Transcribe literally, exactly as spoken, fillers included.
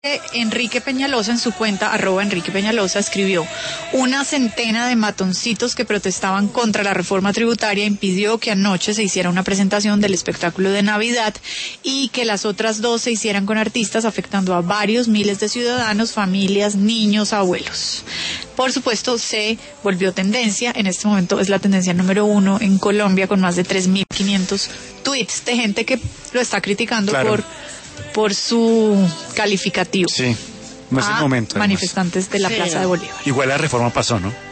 Enrique Peñalosa en su cuenta, arroba Enrique Peñalosa, escribió: una centena de matoncitos que protestaban contra la reforma tributaria impidió que anoche se hiciera una presentación del espectáculo de Navidad y que las otras dos se hicieran con artistas, afectando a varios miles de ciudadanos, familias, niños, abuelos. Por supuesto, se volvió tendencia. En este momento es la tendencia número uno en Colombia, con más de tres mil quinientos tweets de gente que lo está criticando claro. por... por su calificativo. Sí, no es el momento. Manifestantes además. de la sí, Plaza no. de Bolívar. Igual la reforma pasó, ¿no?